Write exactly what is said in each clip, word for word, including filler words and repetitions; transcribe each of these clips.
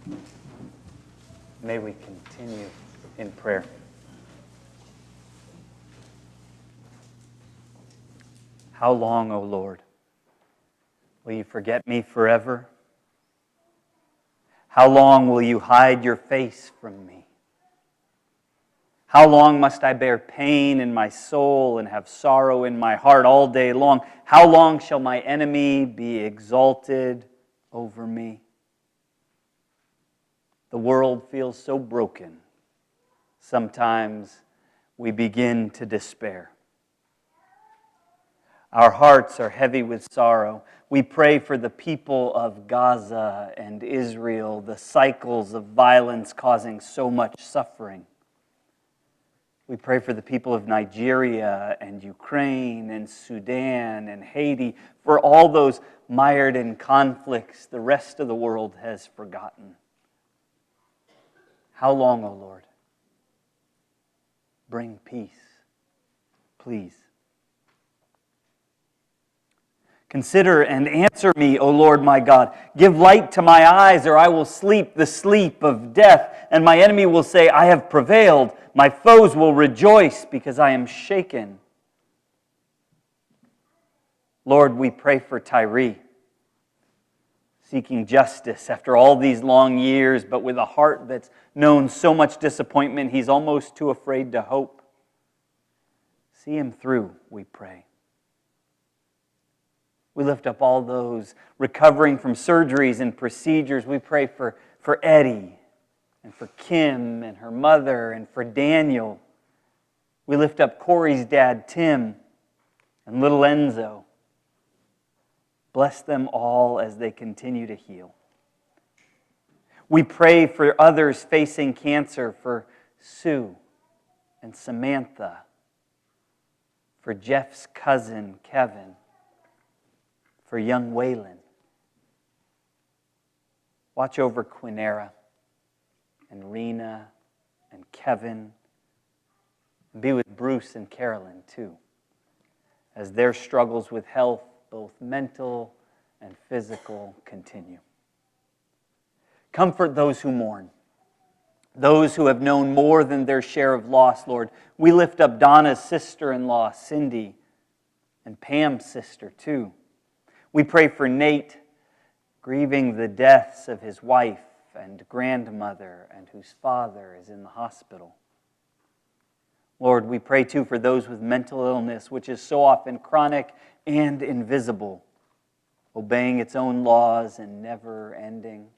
May we continue in prayer. How long, O Lord, will you forget me forever? How long will you hide your face from me? How long must I bear pain in my soul and have sorrow in my heart all day long? How long shall my enemy be exalted over me? The world feels so broken. Sometimes we begin to despair. Our hearts are heavy with sorrow. We pray for the people of Gaza and Israel, the cycles of violence causing so much suffering. We pray for the people of Nigeria and Ukraine and Sudan and Haiti, for all those mired in conflicts the rest of the world has forgotten. How long, O Lord? Bring peace, please. Consider and answer me, O Lord my God. Give light to my eyes, or I will sleep the sleep of death, and my enemy will say, I have prevailed. My foes will rejoice because I am shaken. Lord, we pray for Tyree, seeking justice after all these long years, but with a heart that's known so much disappointment, he's almost too afraid to hope. See him through, we pray. We lift up all those recovering from surgeries and procedures. We pray for, for Eddie and for Kim and her mother and for Daniel. We lift up Corey's dad, Tim, and little Enzo. Bless them all as they continue to heal. We pray for others facing cancer, for Sue and Samantha, for Jeff's cousin, Kevin, for young Waylon. Watch over Quinera and Rena and Kevin. And be with Bruce and Carolyn too, as their struggles with health, both mental and physical, continue. Comfort those who mourn, those who have known more than their share of loss, Lord. We lift up Donna's sister-in-law, Cindy, and Pam's sister too. We pray for Nate, grieving the deaths of his wife and grandmother, and whose father is in the hospital. Lord, we pray too for those with mental illness, which is so often chronic and invisible, obeying its own laws and never ending.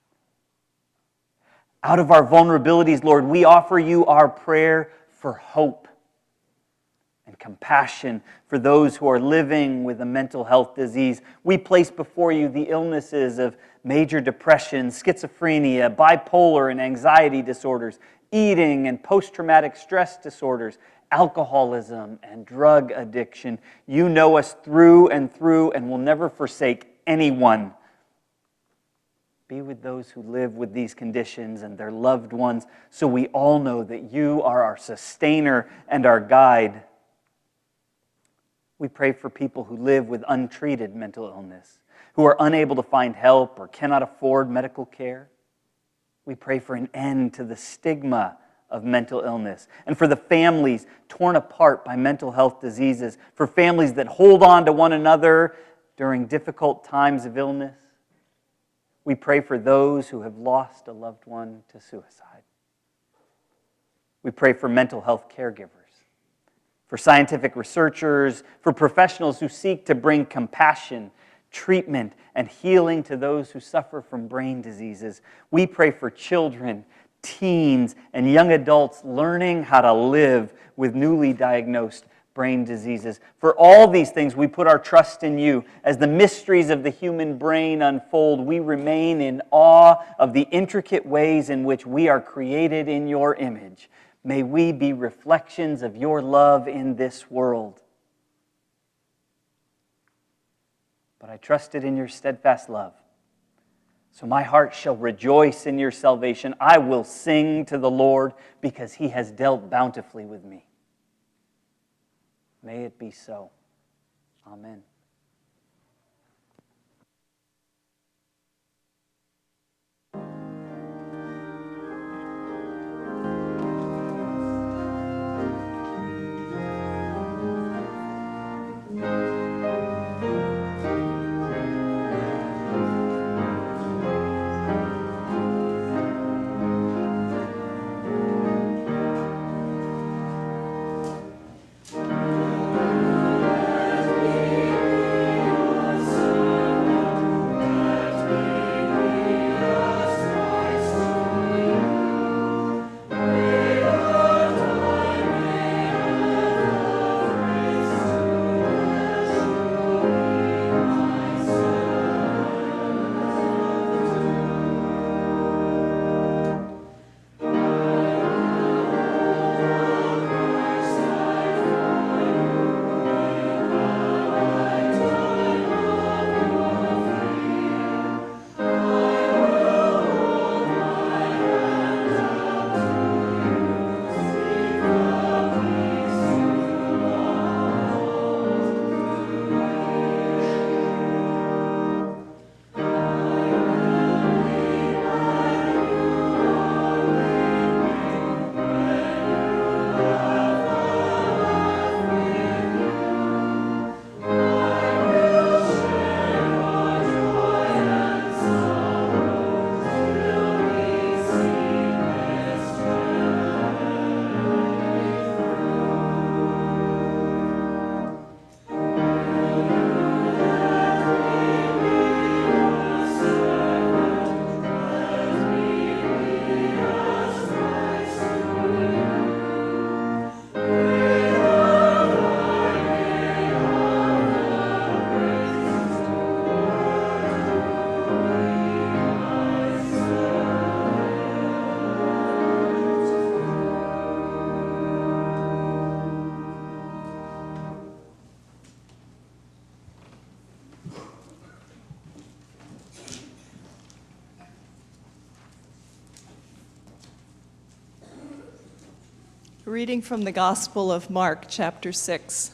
Out of our vulnerabilities, Lord, we offer you our prayer for hope and compassion for those who are living with a mental health disease. We place before you the illnesses of major depression, schizophrenia, bipolar and anxiety disorders, eating and post-traumatic stress disorders, alcoholism and drug addiction. You know us through and through and will never forsake anyone. Be with those who live with these conditions and their loved ones, so we all know that you are our sustainer and our guide. We pray for people who live with untreated mental illness, who are unable to find help or cannot afford medical care. We pray for an end to the stigma of mental illness, and for the families torn apart by mental health diseases, for families that hold on to one another during difficult times of illness. We pray for those who have lost a loved one to suicide. We pray for mental health caregivers, for scientific researchers, for professionals who seek to bring compassion, treatment, and healing to those who suffer from brain diseases. We pray for children, teens, and young adults learning how to live with newly diagnosed brain diseases. For all these things, we put our trust in you. As the mysteries of the human brain unfold, we remain in awe of the intricate ways in which we are created in your image. May we be reflections of your love in this world. But I trusted in your steadfast love. So my heart shall rejoice in your salvation. I will sing to the Lord because he has dealt bountifully with me. May it be so. Amen. reading from the Gospel of Mark, chapter six.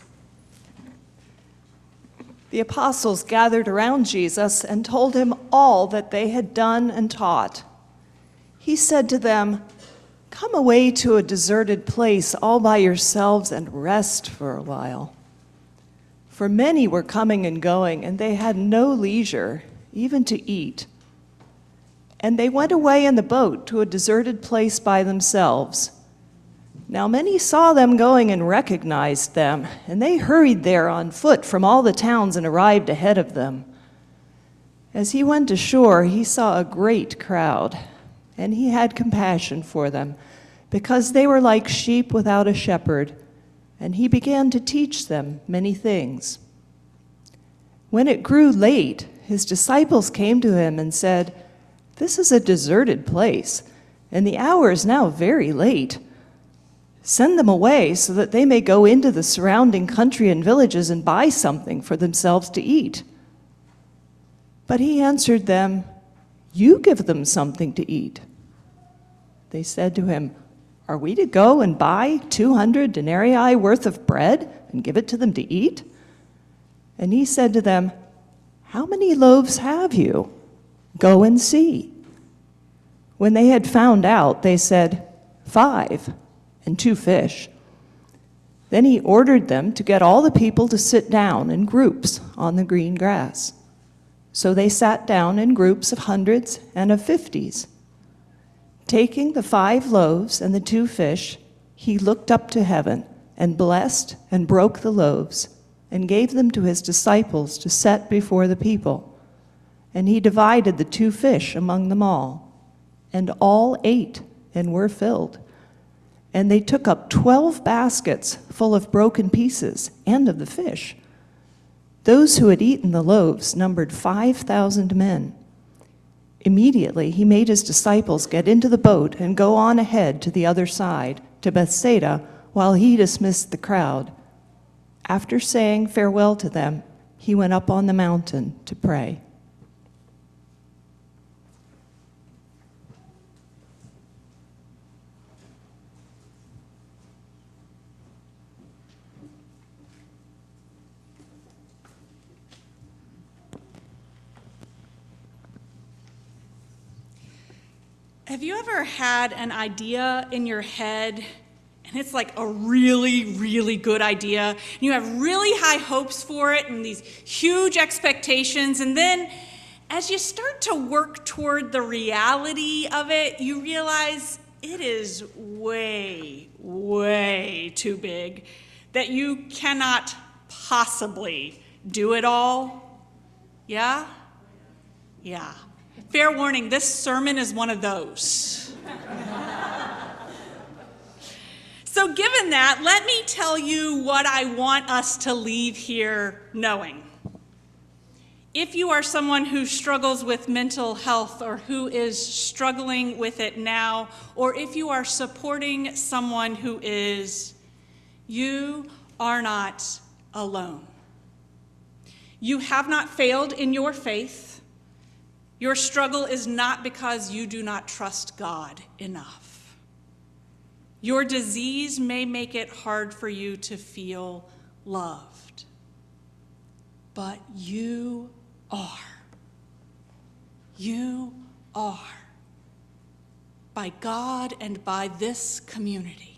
The apostles gathered around Jesus and told him all that they had done and taught. He said to them, "Come away to a deserted place all by yourselves and rest for a while." For many were coming and going, and they had no leisure, even to eat. And they went away in the boat to a deserted place by themselves. Now many saw them going and recognized them, and they hurried there on foot from all the towns and arrived ahead of them. As he went ashore, he saw a great crowd, and he had compassion for them, because they were like sheep without a shepherd, and he began to teach them many things. When it grew late, his disciples came to him and said, "This is a deserted place, and the hour is now very late. Send them away so that they may go into the surrounding country and villages and buy something for themselves to eat." But he answered them, "You give them something to eat." They said to him, "Are we to go and buy two hundred denarii worth of bread and give it to them to eat?" And he said to them, "How many loaves have you? Go and see." When they had found out, they said, "Five, and two fish." Then he ordered them to get all the people to sit down in groups on the green grass. So they sat down in groups of hundreds and of fifties. Taking the five loaves and the two fish, he looked up to heaven and blessed and broke the loaves and gave them to his disciples to set before the people. And he divided the two fish among them all, and all ate and were filled. And they took up twelve baskets full of broken pieces and of the fish. Those who had eaten the loaves numbered five thousand men. Immediately he made his disciples get into the boat and go on ahead to the other side, to Bethsaida, while he dismissed the crowd. After saying farewell to them, he went up on the mountain to pray. Have you ever had an idea in your head, and it's like a really, really good idea, and you have really high hopes for it and these huge expectations, and then as you start to work toward the reality of it, you realize it is way, way too big, that you cannot possibly do it all? Yeah? Yeah. Fair warning, this sermon is one of those. So given that, let me tell you what I want us to leave here knowing. If you are someone who struggles with mental health or who is struggling with it now, or if you are supporting someone who is, you are not alone. You have not failed in your faith. Your struggle is not because you do not trust God enough. Your disease may make it hard for you to feel loved, but you are. You are. By God and by this community.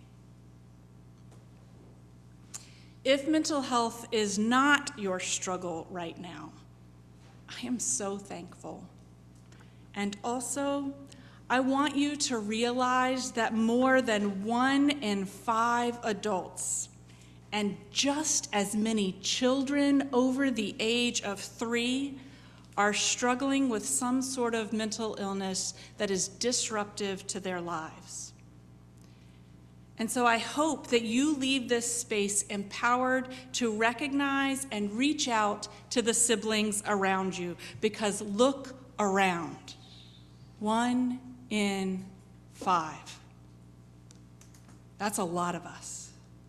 If mental health is not your struggle right now, I am so thankful. And also, I want you to realize that more than one in five adults and just as many children over the age of three are struggling with some sort of mental illness that is disruptive to their lives. And so I hope that you leave this space empowered to recognize and reach out to the siblings around you, because look around. One in five. That's a lot of us.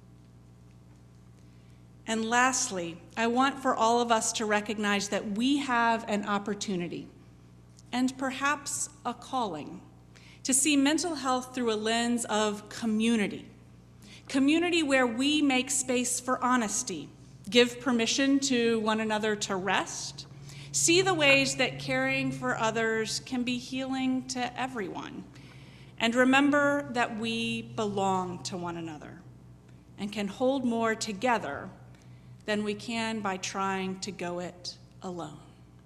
And lastly, I want for all of us to recognize that we have an opportunity and perhaps a calling to see mental health through a lens of community, Community where we make space for honesty, give permission to one another to rest, see the ways that caring for others can be healing to everyone, and remember that we belong to one another and can hold more together than we can by trying to go it alone.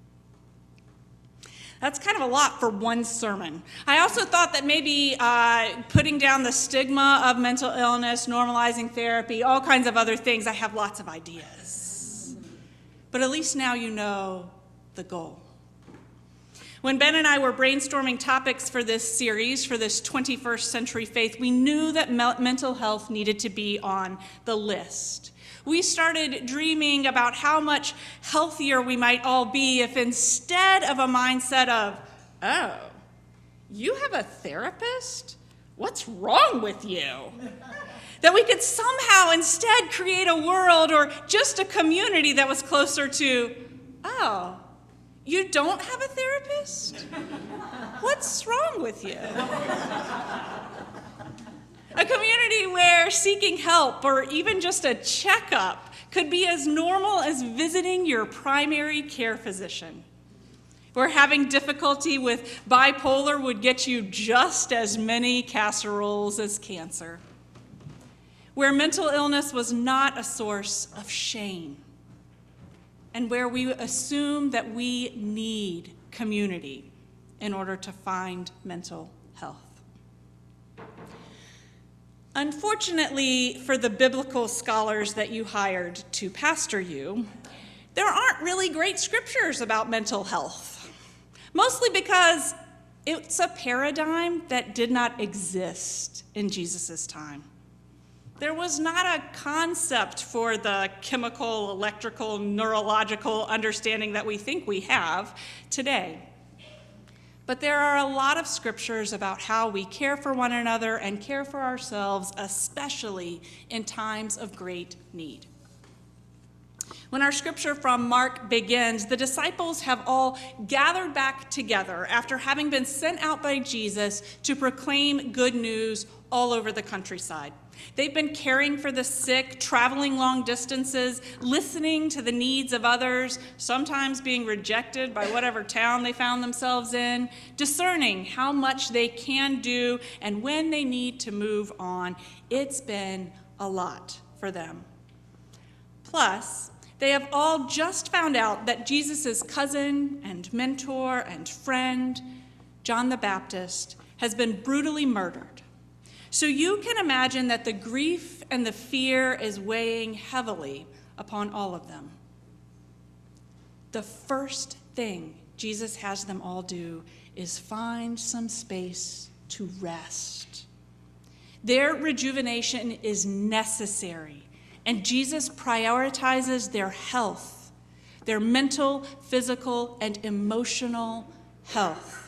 That's kind of a lot for one sermon. I also thought that maybe uh, putting down the stigma of mental illness, normalizing therapy, all kinds of other things, I have lots of ideas. But at least now you know the goal. When Ben and I were brainstorming topics for this series, for this twenty-first century faith, we knew that mental health needed to be on the list. We started dreaming about how much healthier we might all be if instead of a mindset of, oh, you have a therapist? What's wrong with you? That we could somehow instead create a world or just a community that was closer to, oh, you don't have a therapist? What's wrong with you? A community where seeking help or even just a checkup could be as normal as visiting your primary care physician. Where having difficulty with bipolar would get you just as many casseroles as cancer. Where mental illness was not a source of shame. And where we assume that we need community in order to find mental health. Unfortunately, for the biblical scholars that you hired to pastor you, there aren't really great scriptures about mental health, mostly because it's a paradigm that did not exist in Jesus' time. There was not a concept for the chemical, electrical, neurological understanding that we think we have today. But there are a lot of scriptures about how we care for one another and care for ourselves, especially in times of great need. When our scripture from Mark begins, the disciples have all gathered back together after having been sent out by Jesus to proclaim good news all over the countryside. They've been caring for the sick, traveling long distances, listening to the needs of others, sometimes being rejected by whatever town they found themselves in, discerning how much they can do and when they need to move on. It's been a lot for them. Plus, they have all just found out that Jesus' cousin and mentor and friend, John the Baptist, has been brutally murdered. So you can imagine that the grief and the fear is weighing heavily upon all of them. The first thing Jesus has them all do is find some space to rest. Their rejuvenation is necessary, and Jesus prioritizes their health, their mental, physical, and emotional health.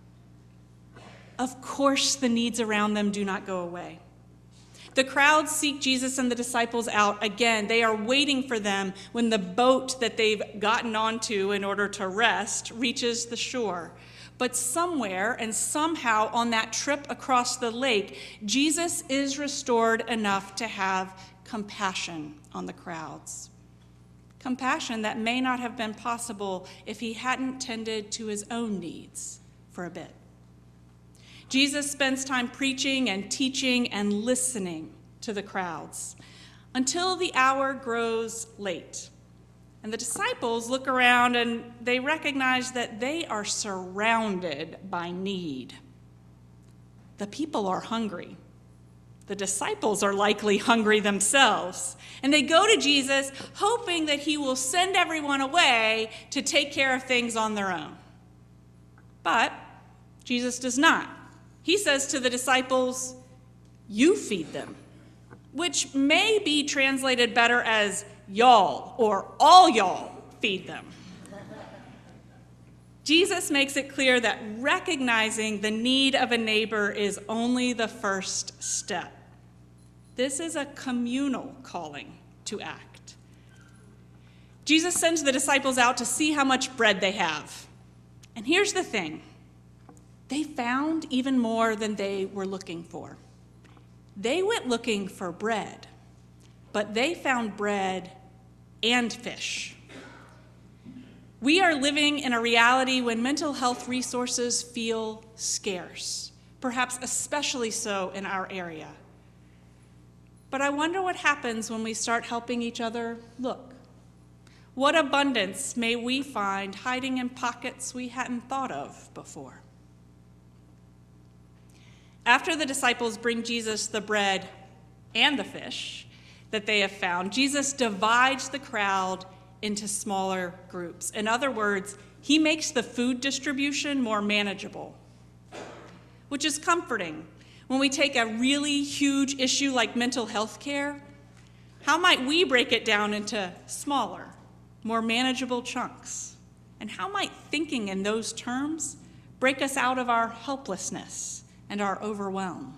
Of course, the needs around them do not go away. The crowds seek Jesus and the disciples out again. They are waiting for them when the boat that they've gotten onto in order to rest reaches the shore. But somewhere and somehow on that trip across the lake, Jesus is restored enough to have compassion on the crowds. Compassion that may not have been possible if he hadn't tended to his own needs for a bit. Jesus spends time preaching and teaching and listening to the crowds until the hour grows late. And the disciples look around and they recognize that they are surrounded by need. The people are hungry. The disciples are likely hungry themselves. And they go to Jesus hoping that he will send everyone away to take care of things on their own. But Jesus does not. He says to the disciples, "You feed them," which may be translated better as y'all or all y'all feed them. Jesus makes it clear that recognizing the need of a neighbor is only the first step. This is a communal calling to act. Jesus sends the disciples out to see how much bread they have. And here's the thing. They found even more than they were looking for. They went looking for bread, but they found bread and fish. We are living in a reality when mental health resources feel scarce, perhaps especially so in our area. But I wonder what happens when we start helping each other look. What abundance may we find hiding in pockets we hadn't thought of before? After the disciples bring Jesus the bread and the fish that they have found, Jesus divides the crowd into smaller groups. In other words, he makes the food distribution more manageable, which is comforting. When we take a really huge issue like mental health care, how might we break it down into smaller, more manageable chunks? And how might thinking in those terms break us out of our helplessness and our overwhelm?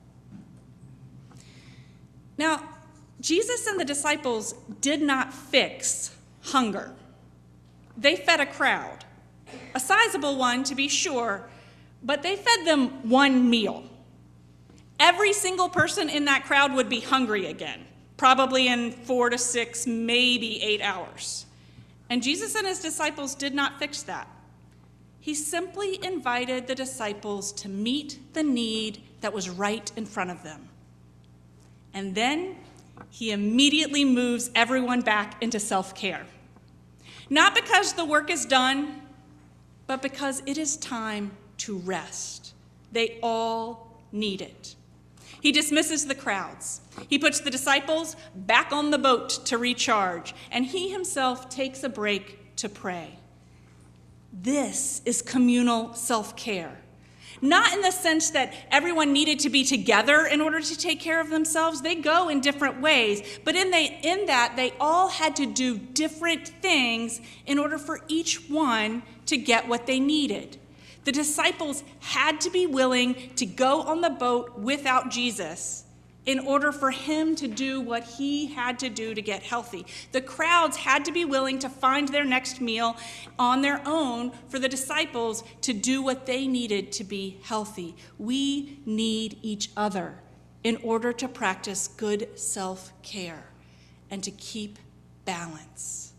Now, Jesus and the disciples did not fix hunger. They fed a crowd, a sizable one to be sure, but they fed them one meal. Every single person in that crowd would be hungry again, probably in four to six, maybe eight hours. And Jesus and his disciples did not fix that. He simply invited the disciples to meet the need that was right in front of them. And then he immediately moves everyone back into self-care. Not because the work is done, but because it is time to rest. They all need it. He dismisses the crowds. He puts the disciples back on the boat to recharge, and he himself takes a break to pray. This is communal self-care. Not in the sense that everyone needed to be together in order to take care of themselves. They go in different ways. But in, they, in that, they all had to do different things in order for each one to get what they needed. The disciples had to be willing to go on the boat without Jesus in order for him to do what he had to do to get healthy. The crowds had to be willing to find their next meal on their own for the disciples to do what they needed to be healthy. We need each other in order to practice good self-care and to keep balance.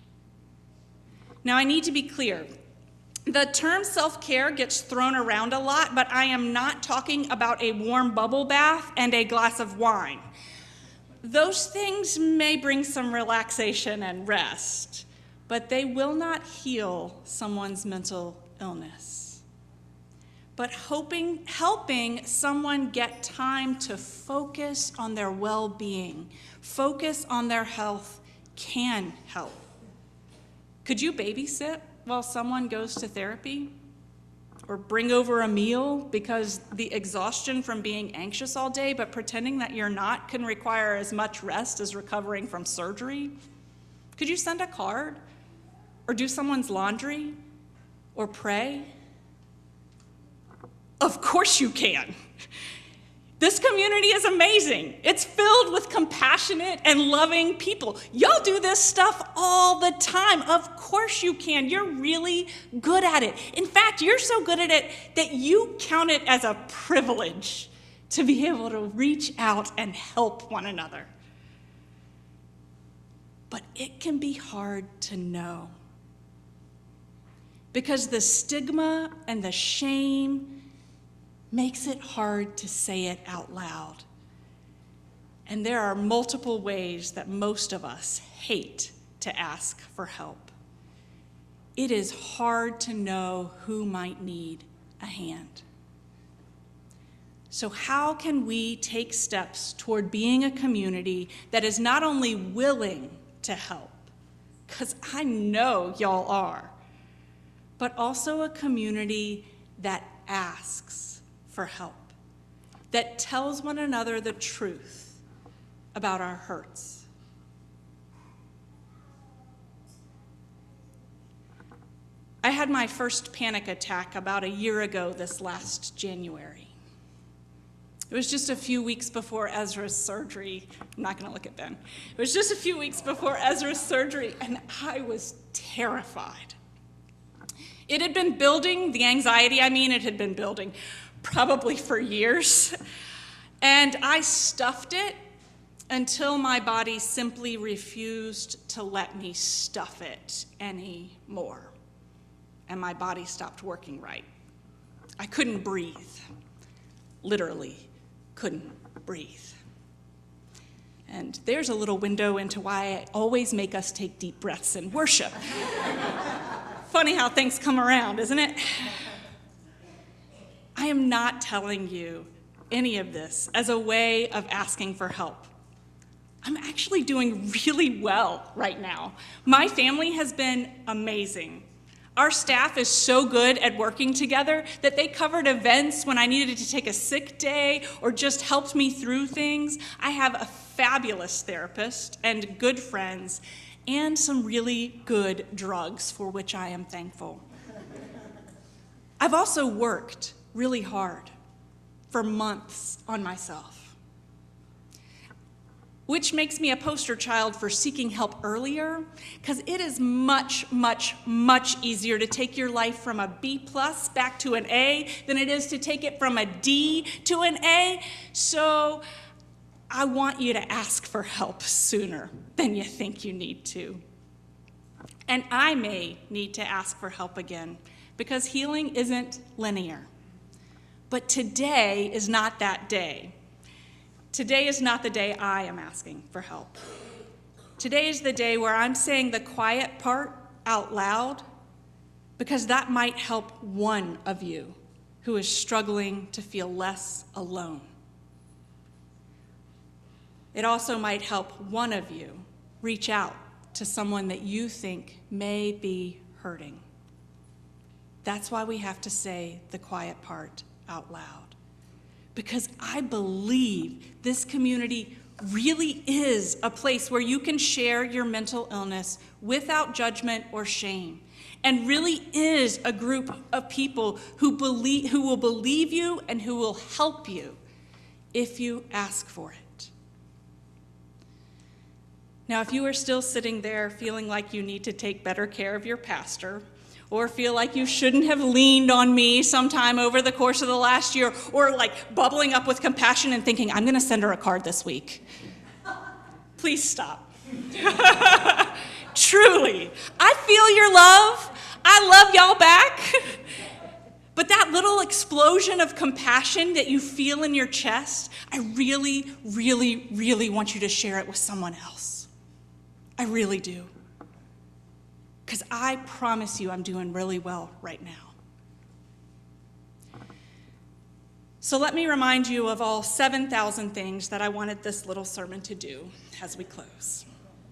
Now, I need to be clear. The term self-care gets thrown around a lot, but I am not talking about a warm bubble bath and a glass of wine. Those things may bring some relaxation and rest, but they will not heal someone's mental illness. But hoping, helping someone get time to focus on their well-being, focus on their health, can help. Could you babysit while someone goes to therapy? Or bring over a meal because the exhaustion from being anxious all day but pretending that you're not can require as much rest as recovering from surgery? Could you send a card? Or do someone's laundry? Or pray? Of course you can. This community is amazing. It's filled with compassionate and loving people. Y'all do this stuff all the time. Of course you can. You're really good at it. In fact, you're so good at it that you count it as a privilege to be able to reach out and help one another. But it can be hard to know because the stigma and the shame makes it hard to say it out loud. And there are multiple ways that most of us hate to ask for help. It is hard to know who might need a hand. So how can we take steps toward being a community that is not only willing to help, because I know y'all are, but also a community that asks for help, that tells one another the truth about our hurts. I had my first panic attack about a year ago this last January. It was just a few weeks before Ezra's surgery. I'm not going to look at Ben. It was just a few weeks before Ezra's surgery, and I was terrified. It had been building, the anxiety, I mean, it had been building probably for years. And I stuffed it until my body simply refused to let me stuff it anymore. And my body stopped working right. I couldn't breathe. Literally couldn't breathe. And there's a little window into why I always make us take deep breaths in worship. Funny how things come around, isn't it? I am not telling you any of this as a way of asking for help. I'm actually doing really well right now. My family has been amazing. Our staff is so good at working together that they covered events when I needed to take a sick day or just helped me through things. I have a fabulous therapist and good friends and some really good drugs for which I am thankful. I've also worked really hard for months on myself, which makes me a poster child for seeking help earlier, because it is much, much, much easier to take your life from a B plus back to an A than it is to take it from a D to an A. So I want you to ask for help sooner than you think you need to. And I may need to ask for help again, because healing isn't linear. But today is not that day. Today is not the day I am asking for help. Today is the day where I'm saying the quiet part out loud, because that might help one of you who is struggling to feel less alone. It also might help one of you reach out to someone that you think may be hurting. That's why we have to say the quiet part out loud. Because I believe this community really is a place where you can share your mental illness without judgment or shame, and really is a group of people who believe, who will believe you and who will help you if you ask for it. Now, if you are still sitting there feeling like you need to take better care of your pastor, or feel like you shouldn't have leaned on me sometime over the course of the last year, or like bubbling up with compassion and thinking, I'm gonna send her a card this week, please stop. Truly, I feel your love. I love y'all back. But that little explosion of compassion that you feel in your chest, I really, really, really want you to share it with someone else. I really do. Because I promise you I'm doing really well right now. So let me remind you of all seven thousand things that I wanted this little sermon to do as we close.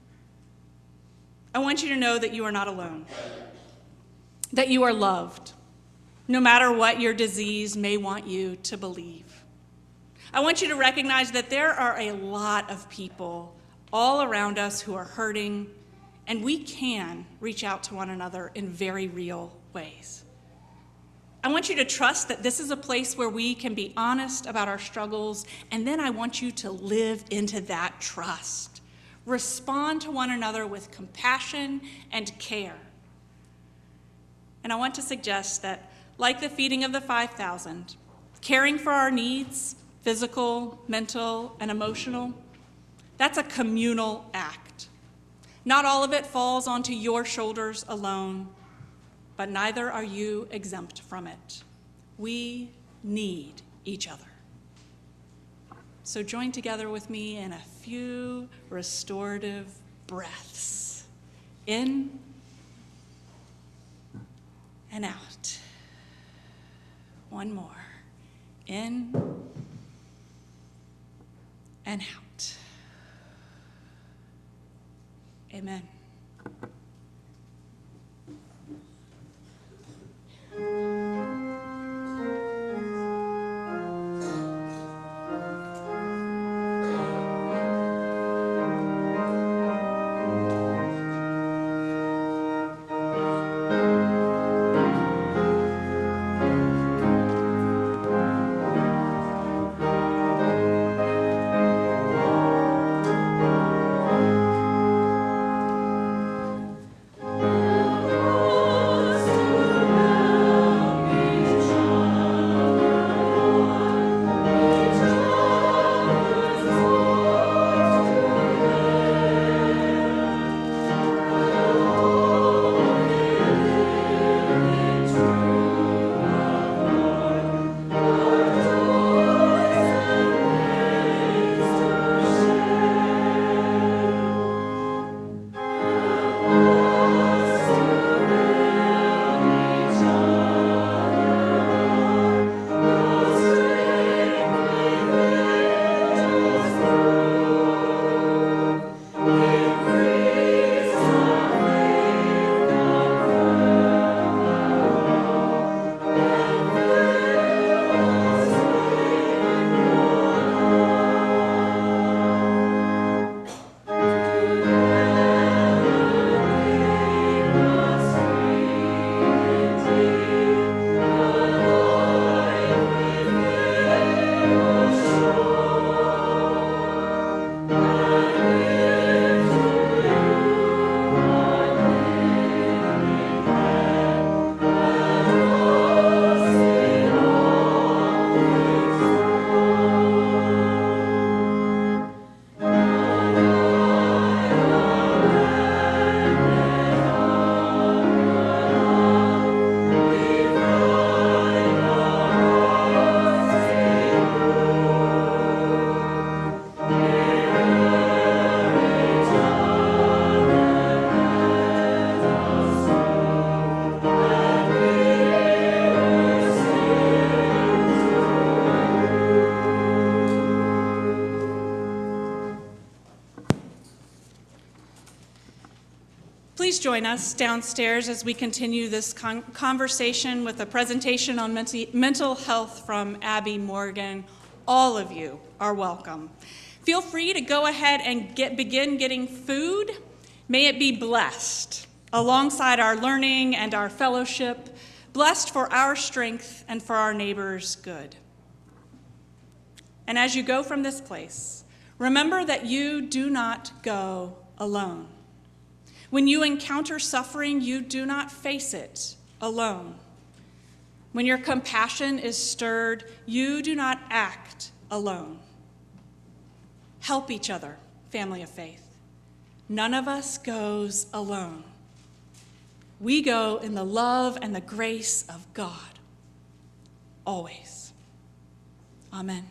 I want you to know that you are not alone, that you are loved, no matter what your disease may want you to believe. I want you to recognize that there are a lot of people all around us who are hurting, and we can reach out to one another in very real ways. I want you to trust that this is a place where we can be honest about our struggles, and then I want you to live into that trust. Respond to one another with compassion and care. And I want to suggest that, like the feeding of the five thousand, caring for our needs, physical, mental, and emotional, that's a communal act. Not all of it falls onto your shoulders alone, but neither are you exempt from it. We need each other. So join together with me in a few restorative breaths. In and out. One more. In and out. Amen. Please join us downstairs as we continue this con conversation with a presentation on menti mental health from Abby Morgan. All of you are welcome. Feel free to go ahead and get, begin getting food. May it be blessed alongside our learning and our fellowship, blessed for our strength and for our neighbors' good. And as you go from this place, remember that you do not go alone. When you encounter suffering, you do not face it alone. When your compassion is stirred, you do not act alone. Help each other, family of faith. None of us goes alone. We go in the love and the grace of God, always. Amen.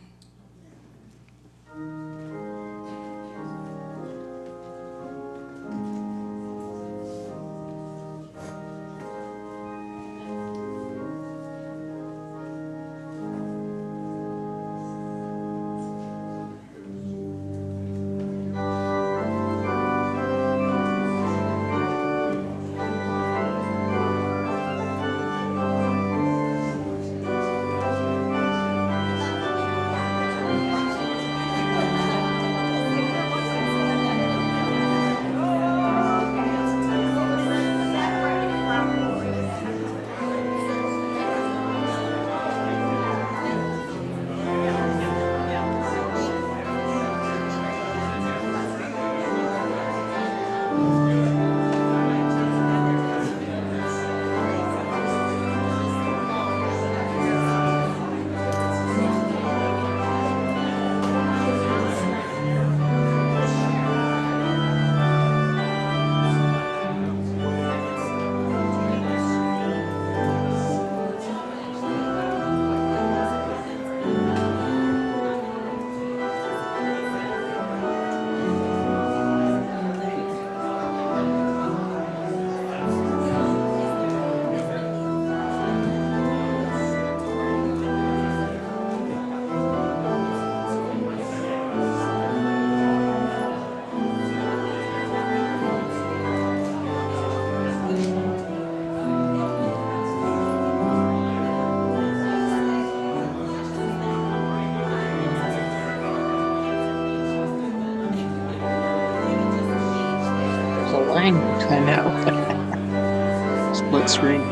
Language, I know. Split screen.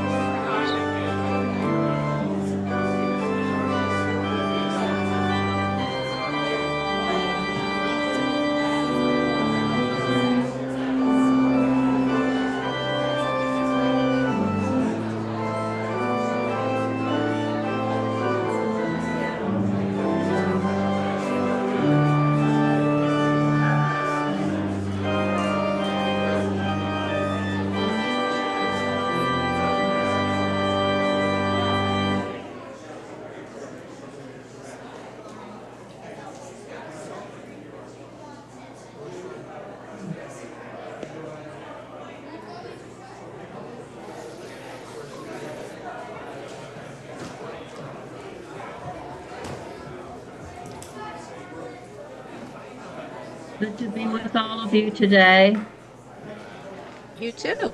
Good to be with all of you today. You too.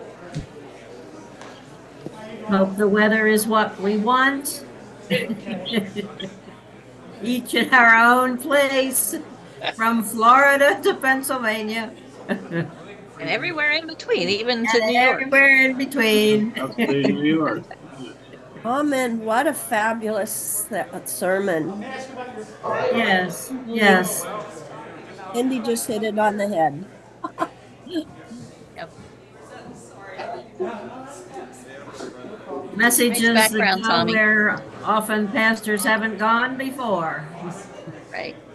Hope the weather is what we want. Each in our own place, from Florida to Pennsylvania. And everywhere in between, even to And New York. everywhere in between. Upstate New York. Amen. What a fabulous se- sermon. Yes, yes. Cindy just hit it on the head. Yep. Messages Nice that background, go Tommy. where often pastors haven't gone before. Right.